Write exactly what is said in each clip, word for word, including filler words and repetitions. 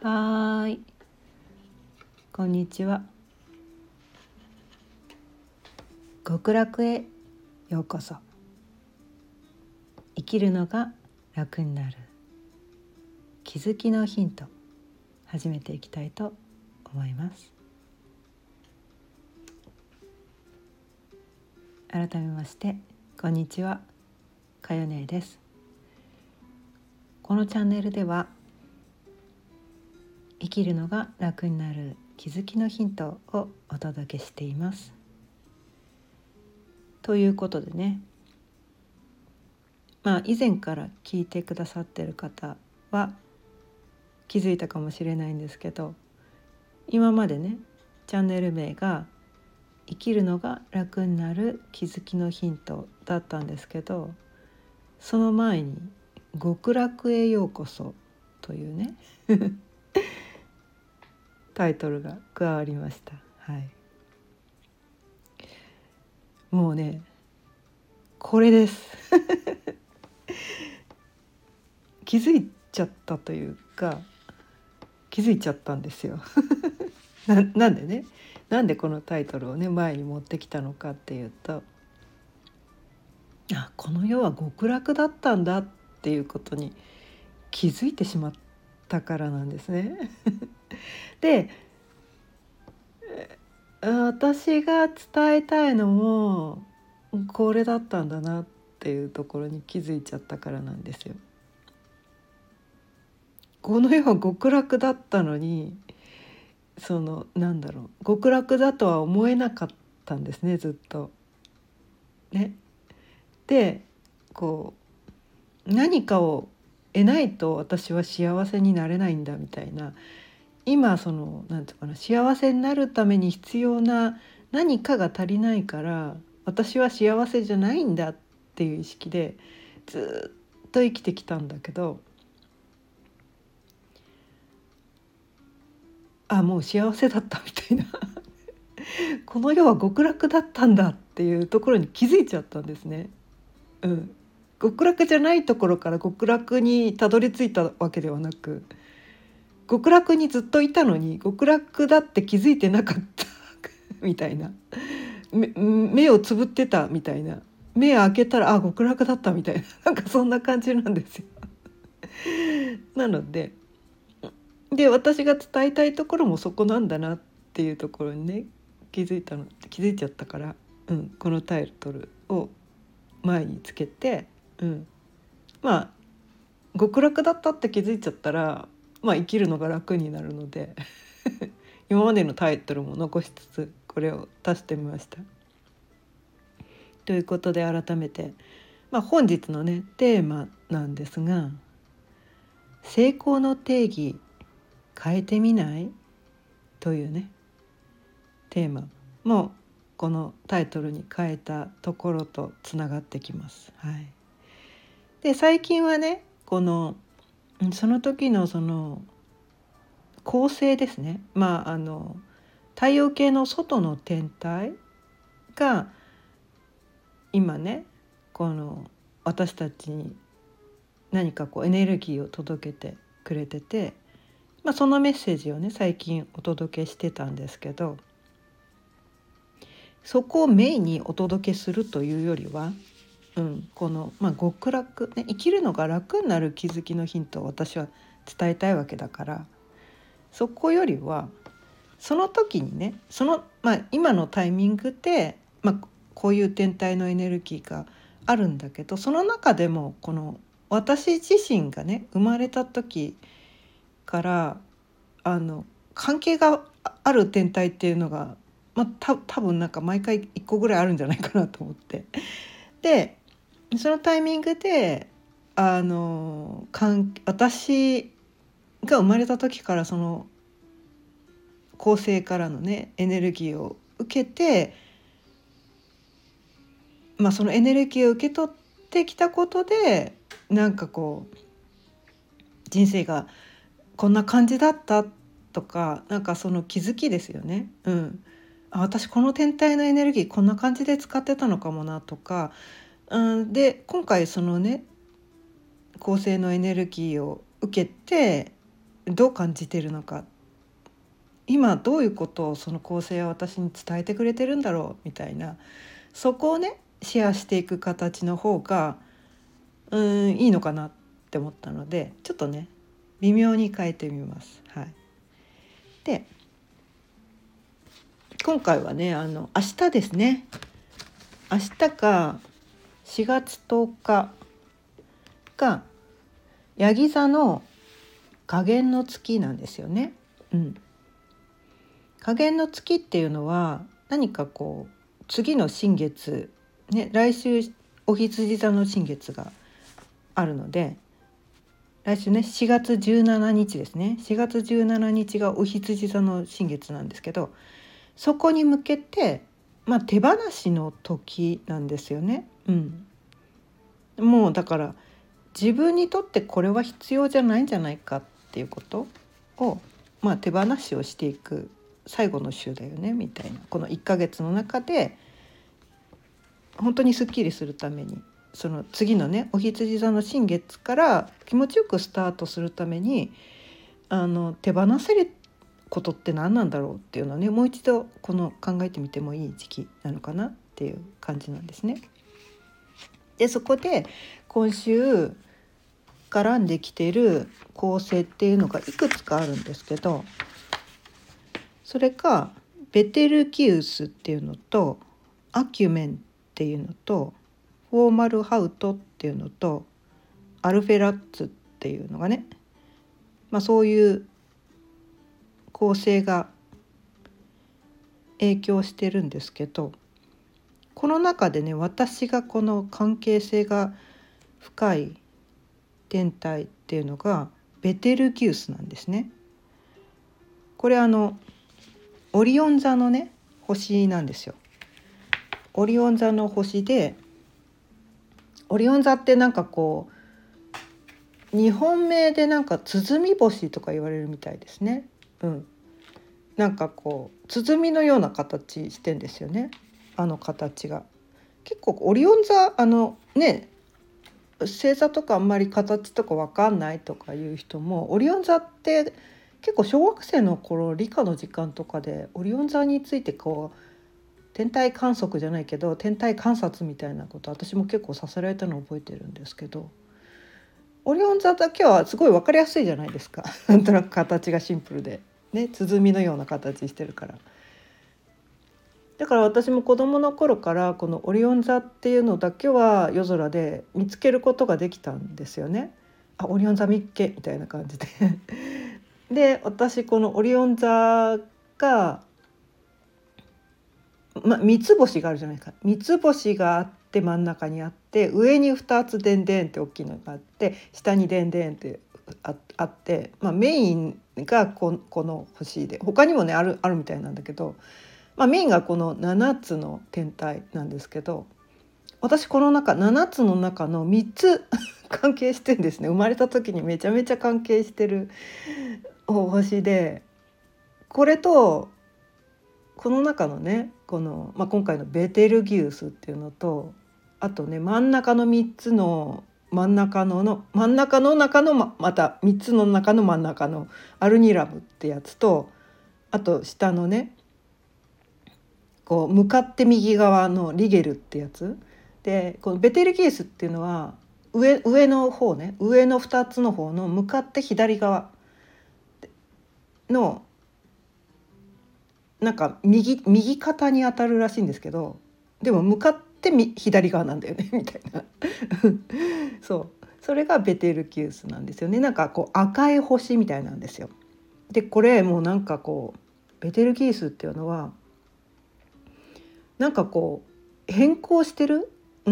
はーい、こんにちは。極楽へようこそ。生きるのが楽になる気づきのヒント、始めていきたいと思います。改めましてこんにちは、かよねです。このチャンネルでは生きるのが楽になる気づきのヒントをお届けしています。ということでね、まあ以前から聞いてくださっている方は気づいたかもしれないんですけど、今までねチャンネル名が生きるのが楽になる気づきのヒントだったんですけど、その前に極楽へようこそというねタイトルが加わりました。はい、もうねこれです気づいちゃったというか気づいちゃったんですよな, なんでねなんでこのタイトルをね前に持ってきたのかっていうと、あ、この世は極楽だったんだっていうことに気づいてしまったからなんですねで、私が伝えたいのもこれだったんだなっていうところに気づいちゃったからなんですよ。この世は極楽だったのに、そのなんだろう、極楽だとは思えなかったんですね、ずっとね。でこう何かを得ないと私は幸せになれないんだみたいな、今そのなんていうかな、幸せになるために必要な何かが足りないから私は幸せじゃないんだっていう意識でずっと生きてきたんだけど、あ、もう幸せだったみたいなこの世は極楽だったんだっていうところに気づいちゃったんですね。うん、極楽じゃないところから極楽にたどり着いたわけではなく、極楽にずっといたのに極楽だって気づいてなかったみたいな、目, 目をつぶってたみたいな、目を開けたらあ極楽だったみたいな、なんかそんな感じなんですよなのでで私が伝えたいところもそこなんだなっていうところにね気づいたの気づいちゃったから、うん、このタイトルを前につけて、うん、まあ極楽だったって気づいちゃったら、まあ、生きるのが楽になるので今までのタイトルも残しつつこれを足してみました。ということで改めて、まあ、本日のねテーマなんですが、成功の定義変えてみないというねテーマもこのタイトルに変えたところとつながってきます。はい、で最近はねこのその時のその恒星ですね、まああの太陽系の外の天体が今ねこの私たちに何かこうエネルギーを届けてくれてて、まあ、そのメッセージをね最近お届けしてたんですけど、そこをメインにお届けするというよりは、うん、この、まあ、極楽、ね、生きるのが楽になる気づきのヒントを私は伝えたいわけだから、そこよりはその時にねその、まあ、今のタイミングで、まあ、こういう天体のエネルギーがあるんだけど、その中でもこの私自身がね生まれた時からあの関係がある天体っていうのが、まあ、た多分なんか毎回いっこぐらいあるんじゃないかなと思って、でそのタイミングであのかん私が生まれた時からその恒星からのねエネルギーを受けて、まあ、そのエネルギーを受け取ってきたことでなんかこう人生がこんな感じだったとか、なんかその気づきですよね。うん、あ、私この天体のエネルギーこんな感じで使ってたのかもなとか、うん、で今回そのね恒星のエネルギーを受けてどう感じているのか、今どういうことをその構成は私に伝えてくれてるんだろうみたいな、そこをねシェアしていく形の方がうーんいいのかなって思ったので、ちょっとね微妙に変えてみます。はい、で今回はねあの明日ですね、明日かしがつとおかがヤギ座の下弦の月なんですよね。うん、下弦の月っていうのは何かこう次の新月、ね、来週お羊座の新月があるので、来週ねしがつじゅうしちにちですね、しがつじゅうしちにちがお羊座の新月なんですけど、そこに向けて、まあ、手放しの時なんですよね。うん、もうだから自分にとってこれは必要じゃないんじゃないかっていうことを、まあ、手放しをしていく最後の週だよねみたいな、このいっかげつの中で本当にすっきりするために、その次のねお羊座の新月から気持ちよくスタートするために、あの手放せることって何なんだろうっていうのをね、もう一度この考えてみてもいい時期なのかなっていう感じなんですね。でそこで今週絡んできている構成っていうのがいくつかあるんですけど、それがベテルギウスっていうのとアキュメンっていうのとフォーマルハウトっていうのとアルフェラッツっていうのがね、まあ、そういう構成が影響してるんですけど、この中でね私がこの関係性が深い天体っていうのがベテルギウスなんですね。これあのオリオン座のね星なんですよ。オリオン座の星で、オリオン座ってなんかこう日本名でなんか鼓星とか言われるみたいですね。うん、なんかこう鼓のような形してんですよね。あの形が結構オリオン座あのね星座とかあんまり形とか分かんないとかいう人も、オリオン座って結構小学生の頃理科の時間とかでオリオン座についてこう天体観測じゃないけど天体観察みたいなこと私も結構させられたのを覚えてるんですけど、オリオン座だけはすごい分かりやすいじゃないですか。なんとなく形がシンプルでね、鼓のような形してるから。だから私も子どもの頃からこのオリオン座っていうのだけは夜空で見つけることができたんですよね。あ、オリオン座見っけみたいな感じでで私このオリオン座が、ま、三つ星があるじゃないか。三つ星があって真ん中にあって、上に二つでんでんって大きいのがあって、下にでんでんってああって、まあ、メインがここの星で他にもねあるあるみたいなんだけど、まあ、メインがこのななつの天体なんですけど、私この中ななつの中のみっつ関係してんですね。生まれた時にめちゃめちゃ関係してる星で、これとこの中のねこの、まあ、今回のベテルギウスっていうのと、あとね真ん中のみっつの真ん中のの真ん中の中の ま, またみっつの中の真ん中のアルニラムってやつと、あと下のねこう向かって右側のリゲルってやつで、このベテルギウスっていうのは 上, 上の方ね、上のふたつの方の向かって左側のなんか 右, 右肩に当たるらしいんですけど、でも向かって左側なんだよねみたいなそうそれがベテルギウスなんですよね。なんかこう赤い星みたいなんですよ。でこれもうなんかこうベテルギウスっていうのはなんかこう変更してる、うん、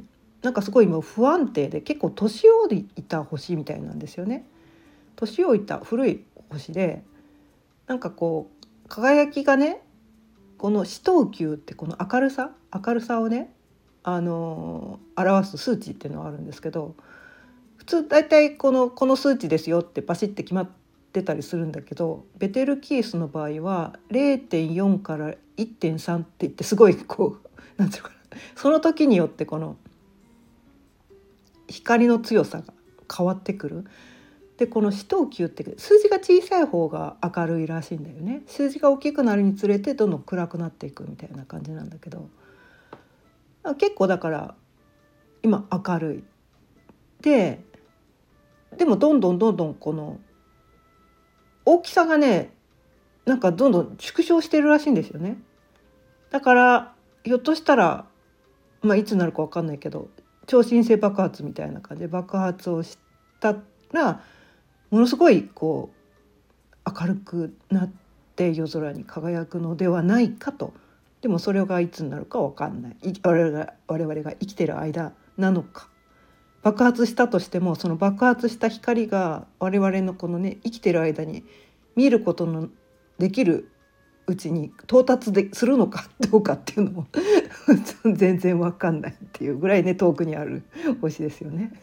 なんかすごい今不安定で結構年老いた星みたいなんですよね。年老いた古い星で、なんかこう輝きがね、この視等級ってこの明るさ明るさをね、あのー表す数値っていうのがあるんですけど、普通だいたいこのこの数値ですよってバシッて決まってたりするんだけど、ベテルギウスの場合は れいてんよん から いってんさん って言ってすごいこうなんていうのかな、その時によってこの光の強さが変わってくる。 でこの四等級って数字が小さい方が明るいらしいんだよね。数字が大きくなるにつれてどんどん暗くなっていくみたいな感じなんだけど、結構だから今明るいで、でもどんどんどんどんこの大きさがねなんかどんどん縮小してるらしいんですよね。だからひょっとしたら、まあ、いつになるか分かんないけど超新星爆発みたいな感じで爆発をしたらものすごいこう明るくなって夜空に輝くのではないかと。でもそれがいつになるか分かんない。我々が、我々が生きてる間なのか。爆発したとしてもその爆発した光が我々のこのね生きてる間に見ることのできるうちに到達でするのかどうかっていうのも全然分かんないっていうぐらいね遠くにある星ですよね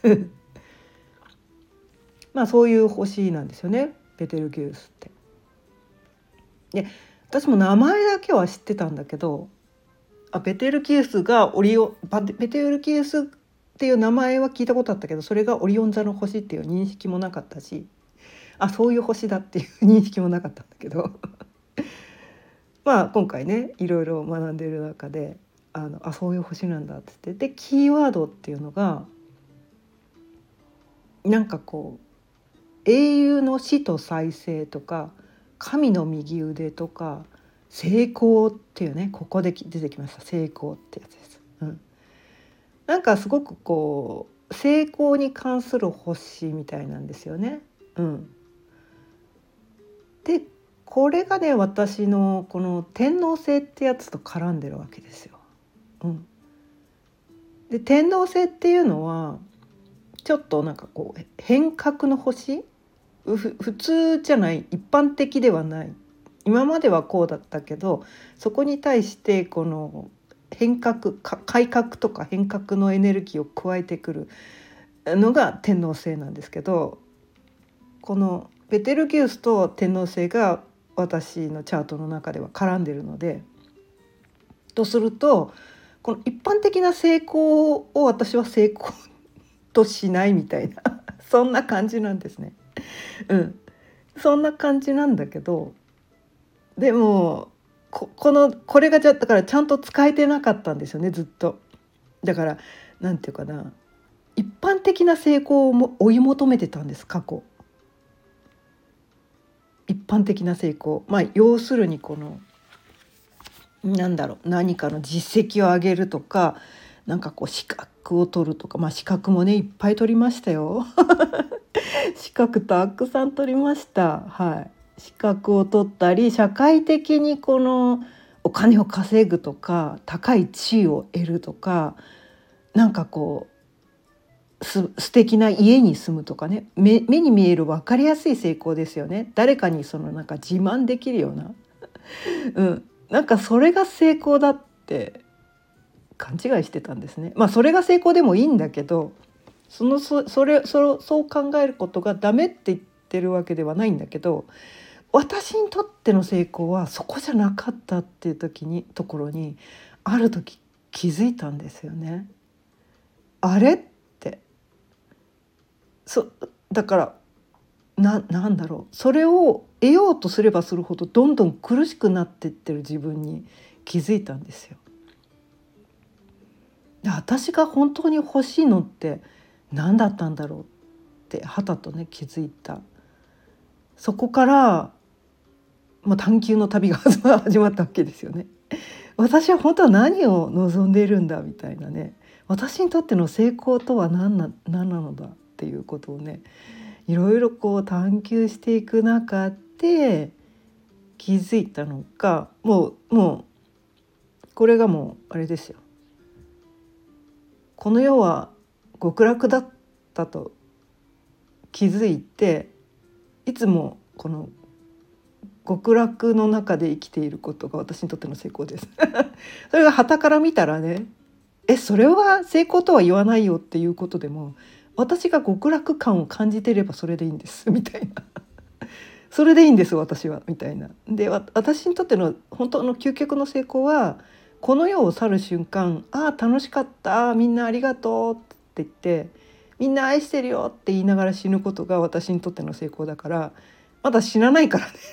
まあそういう星なんですよねベテルギウスって。で私も名前だけは知ってたんだけど、あベテルギウスがオリオベテルギウスっていう名前は聞いたことあったけど、それがオリオン座の星っていう認識もなかったし、あそういう星だっていう認識もなかったんだけどまあ今回ねいろいろ学んでいる中であのあそういう星なんだって言って、でキーワードっていうのがなんかこう英雄の死と再生とか神の右腕とか成功っていうね、ここで出てきました成功ってやつです、うん、なんかすごくこう成功に関する星みたいなんですよね、うん、でこれがね私のこの天王星ってやつと絡んでるわけですよ、うん、で天王星っていうのはちょっとなんかこう変革の星、ふ普通じゃない、一般的ではない、今まではこうだったけどそこに対してこの変革改革とか変革のエネルギーを加えてくるのが天王星なんですけど、このベテルギウスと天王星が私のチャートの中では絡んでるので、とするとこの一般的な成功を私は成功としないみたいなそんな感じなんですね。うん、そんな感じなんだけど、でも こ, このこれがじゃだからちゃんと使えてなかったんですよねずっと。だからなんていうかな、一般的な成功をも追い求めてたんです過去。一般的な成功、まあ要するにこのなんだろう、何かの実績を上げるとか、なんかこう資格を取るとか、まあ資格もねいっぱい取りましたよ資格たくさん取りました。はい、資格を取ったり社会的にこのお金を稼ぐとか高い地位を得るとか、なんかこうす素敵な家に住むとかね、 目, 目に見える分かりやすい成功ですよね。誰かにそのなんか自慢できるようなうん、なんかそれが成功だって勘違いしてたんですね。まあそれが成功でもいいんだけど、そのそそれそそう考えることがダメって言ってるわけではないんだけど、私にとっての成功はそこじゃなかったっていう時にところにある時気づいたんですよね。あれってそだからななんだろう、それを得ようとすればするほどどんどん苦しくなっていってる自分に気づいたんですよ。で私が本当に欲しいのって何だったんだろうってはたとね気づいた。そこから、まあ、探求の旅が始まったわけですよね。私は本当は何を望んでいるんだみたいなね、私にとっての成功とは何な、何なのだっていうことをねいろいろこう探求していく中で気づいたのが、もうもうこれがもうあれですよ、この世は極楽だったと気づいて、いつもこの極楽の中で生きていることが私にとっての成功ですそれが傍から見たらね、えそれは成功とは言わないよっていうことでも、私が極楽感を感じていればそれでいいんですみたいなそれでいいんです私はみたいな。で私にとっての本当の究極の成功はこの世を去る瞬間、ああ楽しかった、みんなありがとうって言ってみんな愛してるよって言いながら死ぬことが私にとっての成功だから、まだ死なないからね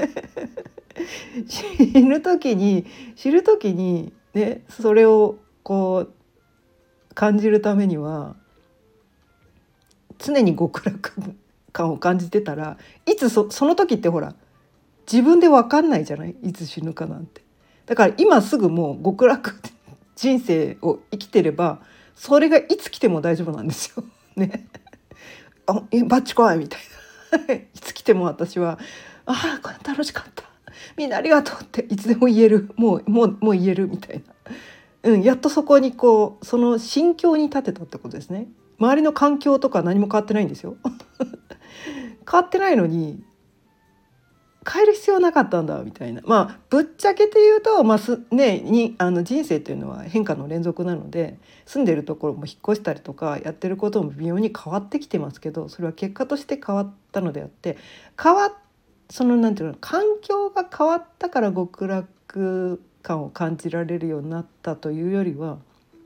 死ぬ時に死ぬ時にね、それをこう感じるためには常に極楽感を感じてたら、いつ そ, その時ってほら自分で分かんないじゃない、いつ死ぬかなんて。だから今すぐもう極楽人生を生きてれば、それがいつ来ても大丈夫なんですよね。あ、えバッチ怖いみたいないつ来ても私はああこれ楽しかった、みんなありがとうっていつでも言える、もうもうもう言えるみたいな、うん、やっとそこにこうその心境に立てたってことですね。周りの環境とか何も変わってないんですよ変わってないのに変える必要なかったんだみたいな。まあぶっちゃけて言うと、まあすね、にあの人生というのは変化の連続なので、住んでるところも引っ越したりとかやってることも微妙に変わってきてますけど、それは結果として変わったのであって、変わそのなんていうの、環境が変わったから極楽感を感じられるようになったというよりは、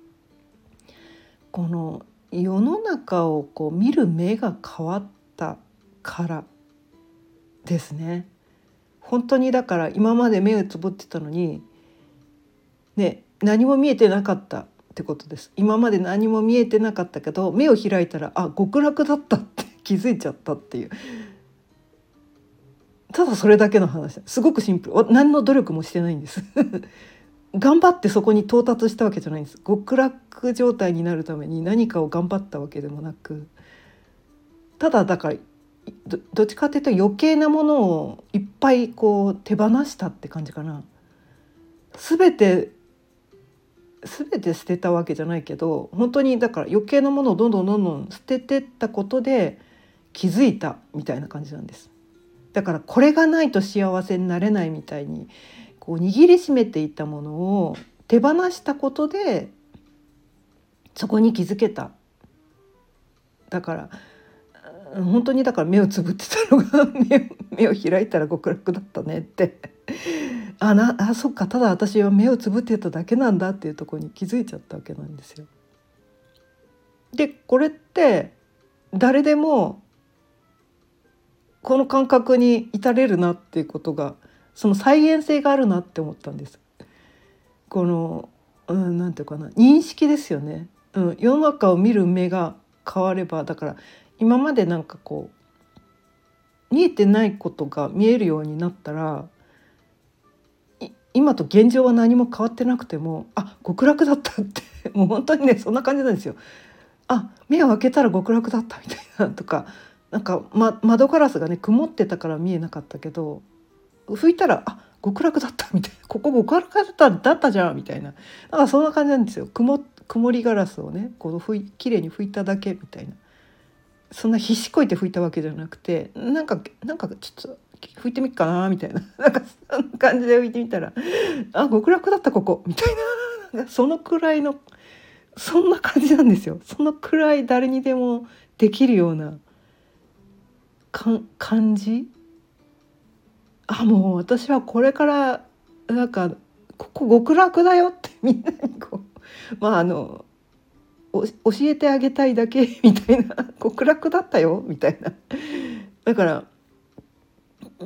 この世の中をこう見る目が変わったからですね。本当にだから今まで目をつぶってたのにね、何も見えてなかったってことです。今まで何も見えてなかったけど、目を開いたらあ極楽だったって気づいちゃったっていう、ただそれだけの話。すごくシンプル。何の努力もしてないんです頑張ってそこに到達したわけじゃないんです。極楽状態になるために何かを頑張ったわけでもなく、ただだから ど, どっちかっていうと余計なものをいっぱいこう手放したって感じかな。全て全て捨てたわけじゃないけど、本当にだから余計なものをどんどんどんどん捨ててったことで気づいたみたいな感じなんです。だからこれがないと幸せになれないみたいにこう握りしめていたものを手放したことでそこに気づけた。だから本当にだから目をつぶってたのが 目, 目を開いたら極楽だったねってあなあそっか、ただ私は目をつぶってただけなんだっていうところに気づいちゃったわけなんですよ。でこれって誰でもこの感覚に至れるなっていうことが、その再現性があるなって思ったんです。この、うん、なんていうかな、認識ですよね、うん、世の中を見る目が変われば、だから今までなんかこう見えてないことが見えるようになったら、今と現状は何も変わってなくてもあ極楽だったってもう本当にねそんな感じなんですよ。あ目を開けたら極楽だったみたいなとか、なんか、ま、窓ガラスがね曇ってたから見えなかったけど拭いたらあ極楽だったみたいな、ここ極楽だっただったじゃんみたいな、なんかそんな感じなんですよ。曇曇りガラスをねこう拭いきれいに拭いただけみたいな、そんな必死こいて拭いたわけじゃなくて、なんかなんかちょっと拭いてみっかなみたいな、なんかそんな感じで拭いてみたらあ極楽だったここみたいな、そのくらいのそんな感じなんですよ。そのくらい誰にでもできるようなか感じ。あもう私はこれからなんかここ極楽だよってみんなにこうまああの教えてあげたいだけみたいな極楽だったよみたいな、だからうん、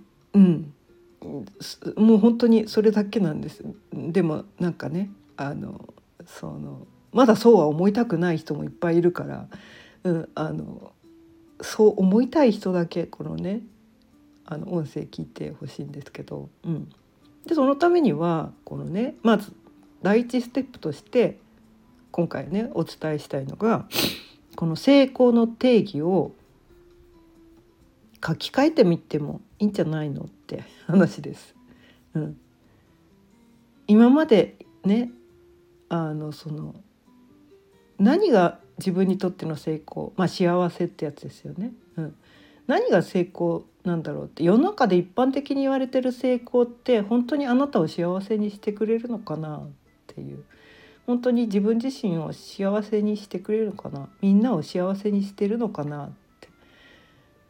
うん、もう本当にそれだけなんです。でもなんかねあのそのまだそうは思いたくない人もいっぱいいるから、うん、あのそう思いたい人だけこのねあの音声聞いてほしいんですけど、うん、でそのためにはこのねまず第一ステップとして今回ねお伝えしたいのが、この成功の定義を書き換えてみてもいいんじゃないのって話です。うん、今までねあのその何が自分にとっての成功、まあ幸せってやつですよね。うん、何が成功なんだろうって、世の中で一般的に言われてる成功って本当にあなたを幸せにしてくれるのかなっていう、本当に自分自身を幸せにしてくれるのかな、みんなを幸せにしてるのかなって。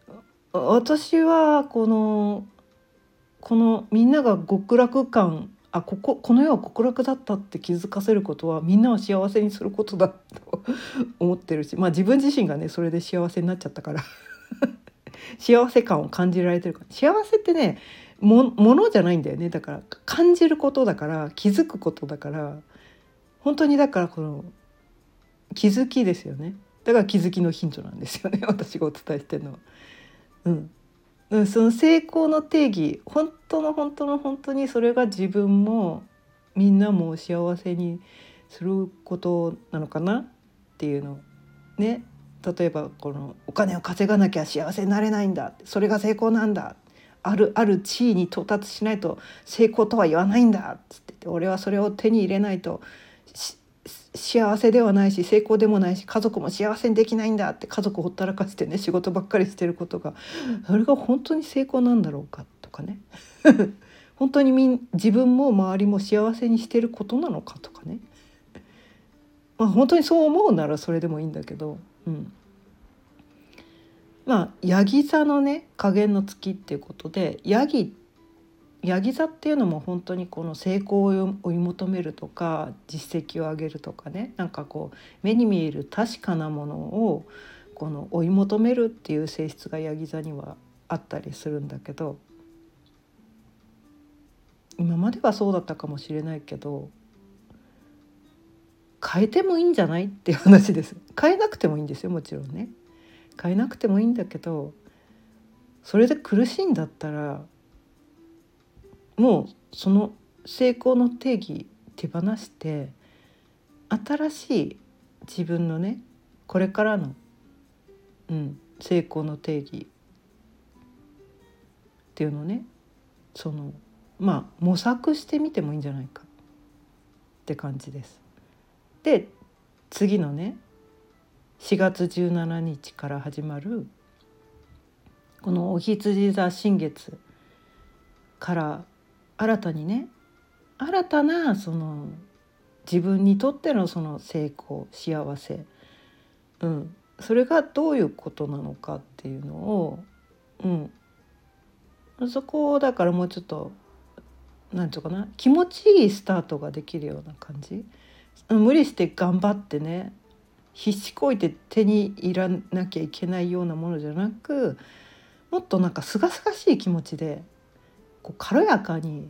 私はこのこのみんなが極楽感あこここの世は極楽だったって気づかせることはみんなを幸せにすることだと思ってるし、まあ自分自身がねそれで幸せになっちゃったから幸せ感を感じられてるから。幸せってねもものじゃないんだよね。だから感じることだから気づくことだから本当にだからこの気づきですよね。だから気づきのヒントなんですよね私がお伝えしてるのは。うんうん、その成功の定義本当の本当の本当にそれが自分もみんなも幸せにすることなのかなっていうのね。例えばこのお金を稼がなきゃ幸せになれないんだ、それが成功なんだ、あるある地位に到達しないと成功とは言わないんだっつってて、俺はそれを手に入れないと幸せではないし成功でもないし家族も幸せにできないんだって家族ほったらかしてね仕事ばっかりしてることがそれが本当に成功なんだろうかとかね本当にみん自分も周りも幸せにしてることなのかとかね、まあ、本当にそう思うならそれでもいいんだけど、うん、まあヤギ座のね加減の月っていうことでヤギヤギ座っていうのも本当にこの成功を追い求めるとか実績を上げるとかね、なんかこう目に見える確かなものをこの追い求めるっていう性質がヤギ座にはあったりするんだけど、今まではそうだったかもしれないけど変えてもいいんじゃないっていう話です。変えなくてもいいんですよ、もちろんね。変えなくてもいいんだけどそれで苦しいんだったらもうその成功の定義手放して新しい自分のねこれからの、うん、成功の定義っていうのをねそのまあ模索してみてもいいんじゃないかって感じです。で次のねしがつじゅうしちにちから始まるこのお羊座新月から新たにね新たなその自分にとってのその成功幸せ、うん、それがどういうことなのかっていうのを、うん、そこをだからもうちょっとなんていうかな気持ちいいスタートができるような感じ。無理して頑張ってね必死こいて手に入らなきゃいけないようなものじゃなくもっとなんか清々しい気持ちでこう軽やかに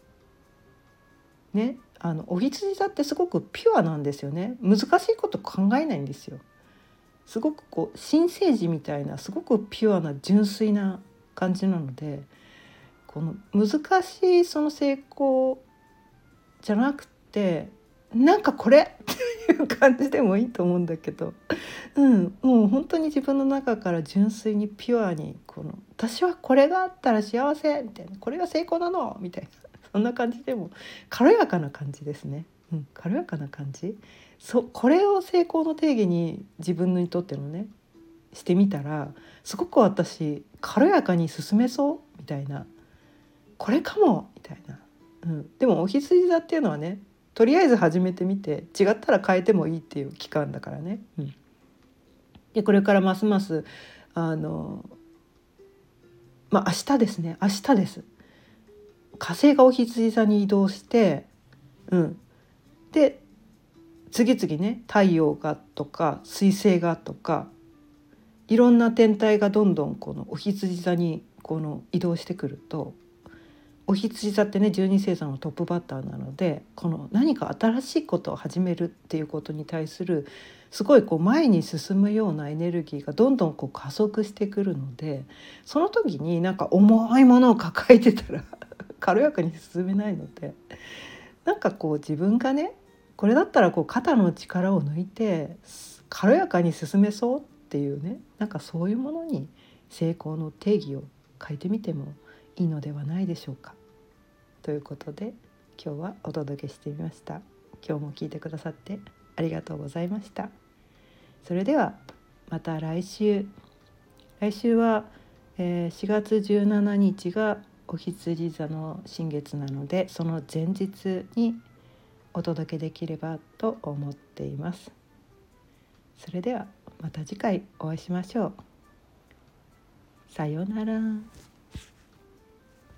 ね、あのお羊座ってすごくピュアなんですよね。難しいこと考えないんですよ。すごくこう新生児みたいなすごくピュアな純粋な感じなのでこの難しいその成功じゃなくてなんかこれっていう感じでもいいと思うんだけど、うん、もう本当に自分の中から純粋にピュアにこの私はこれがあったら幸せみたいなこれが成功なのみたいなそんな感じでも軽やかな感じですね、うん、軽やかな感じ。そこれを成功の定義に自分にとってのねしてみたらすごく私軽やかに進めそうみたいなこれかもみたいな、うん、でもお羊座っていうのはねとりあえず始めてみて違ったら変えてもいいっていう期間だからね、うん、でこれからますますあのまあ明日ですね明日です火星がお羊座に移動して、うん、で次々ね太陽がとか水星がとかいろんな天体がどんどんこのお羊座にこの移動してくるとお羊座ってねじゅうに星座のトップバッターなのでこの何か新しいことを始めるっていうことに対するすごいこう前に進むようなエネルギーがどんどんこう加速してくるのでその時になんか重いものを抱えてたら軽やかに進めないのでなんかこう自分がねこれだったらこう肩の力を抜いて軽やかに進めそうっていうねなんかそういうものに成功の定義を変えてみてもいいのではないでしょうか。ということで今日はお届けしてみました。今日も聞いてくださってありがとうございました。それではまた来週来週は、えー、しがつじゅうしちにちがお羊座の新月なのでその前日にお届けできればと思っています。それではまた次回お会いしましょう。さようなら。